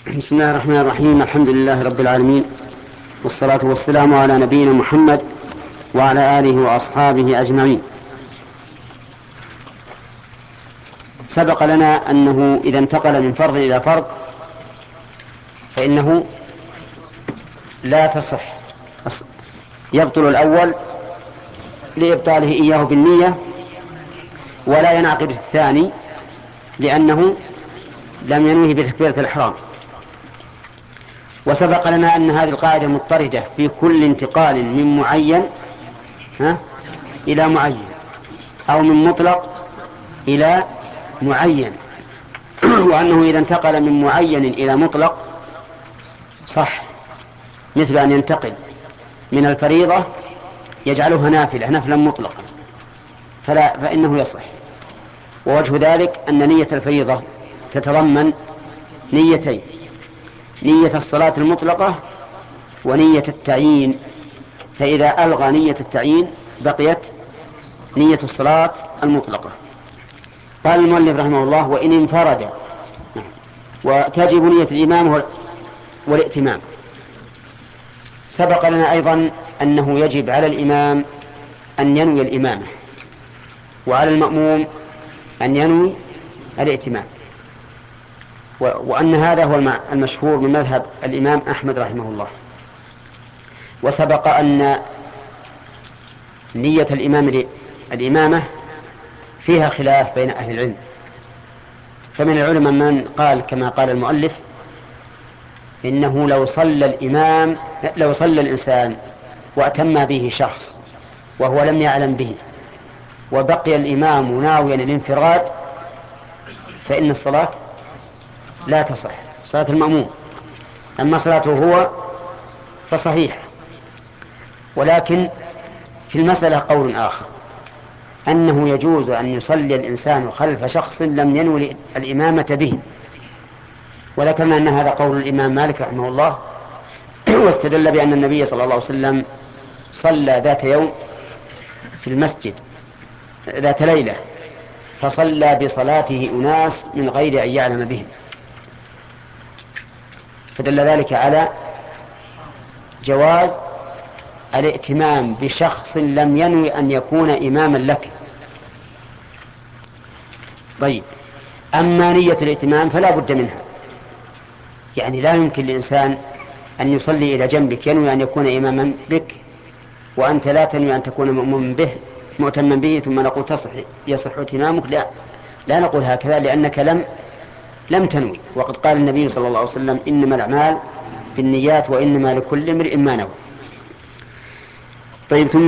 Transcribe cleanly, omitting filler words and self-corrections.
بسم الله الرحمن الرحيم. الحمد لله رب العالمين، والصلاة والسلام على نبينا محمد وعلى آله وأصحابه أجمعين. سبق لنا أنه إذا انتقل من فرض إلى فرض فإنه لا تصح، يبطل الأول لإبطاله إياه بالنية، ولا ينعقد الثاني لأنه لم ينوه بتكبيرة الإحرام. وسبق لنا أن هذه القاعدة مضطردة في كل انتقال من معين إلى معين، أو من مطلق إلى معين، وأنه إذا انتقل من معين إلى مطلق صح، مثل أن ينتقل من الفريضة يجعلها نافلة مطلقة فإنه يصح. ووجه ذلك أن نية الفريضة تتضمن نيتين: نية الصلاة المطلقة ونية التعيين، فإذا ألغى نية التعيين بقيت نية الصلاة المطلقة. قال المؤلف رحمه الله: وإن انفرد. وتجب نية الإمام والائتمام. سبق لنا أيضا أنه يجب على الإمام أن ينوي الإمامة، وعلى المأموم أن ينوي الائتمام، وأن هذا هو المشهور من مذهب الإمام أحمد رحمه الله. وسبق أن نية الإمامة فيها خلاف بين أهل العلم، فمن العلماء من قال كما قال المؤلف: إنه لو صلى الإنسان وأتم به شخص وهو لم يعلم به، وبقي الإمام ناويا الانفراد، فإن الصلاة لا تصح، صلاة المأموم. أما صلاته هو فصحيحة. ولكن في المسألة قول آخر، أنه يجوز أن يصلي الإنسان خلف شخص لم ينوي الإمامة به، وذكرنا أن هذا قول الإمام مالك رحمه الله، واستدل بأن النبي صلى الله عليه وسلم صلى ذات يوم في المسجد ذات ليلة، فصلى بصلاته أناس من غير أن يعلم بهم، فدل ذلك على جواز الائتمام بشخص لم ينوي أن يكون إماما لك. طيب، أما نية الائتمام فلا بد منها، يعني لا يمكن لإنسان أن يصلي إلى جنبك ينوي أن يكون إماما بك وأنت لا تنوي أن تكون مؤتما به، ثم نقول يصح ائتمامك. لا نقول هكذا، لأنك لم تنوي. وقد قال النبي صلى الله عليه وسلم: إنما الأعمال بالنيات وإنما لكل امرئ ما نوى. طيب، ثم